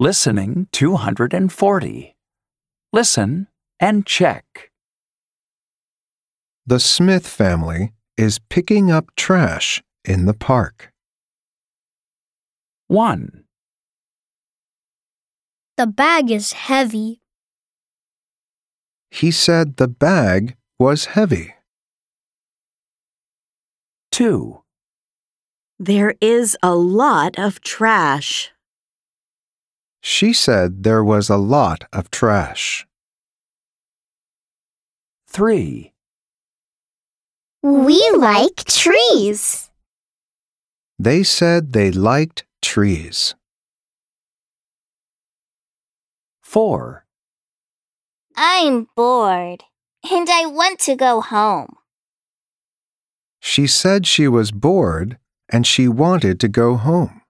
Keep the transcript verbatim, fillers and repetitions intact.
Listening two hundred forty. Listen and check. The Smith family is picking up trash in the park. one, The bag is heavy. He said the bag was heavy. two, There is a lot of trash. She said there was a lot of trash. three, We like trees. They said they liked trees. four, I'm bored, and I want to go home. She said she was bored and she wanted to go home.